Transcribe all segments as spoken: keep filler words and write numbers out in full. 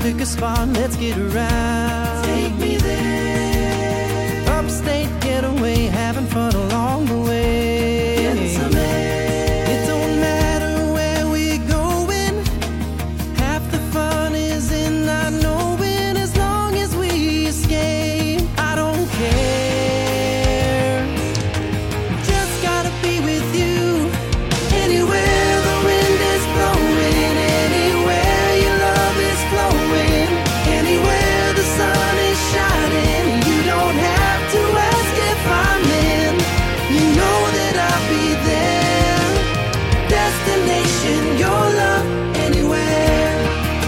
pick a spot, let's get around. Take me there. Upstate getaway, having fun along the way. Getting some air. It don't matter where we're going, half the fun is in not knowing. As long as we escape, I don't care. Just gotta be with you. Anywhere the wind is blowing, anywhere your love is flowing, anywhere the sun is shining. You don't have to ask if I'm in. You know that I'll be there. Destination, your love, anywhere.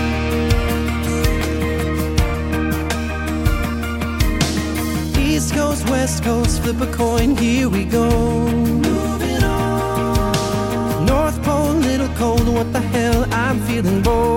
East Coast, West Coast, flip a coin, here we go. Moving on. North Pole, little cold, what the hell, I'm feeling bold.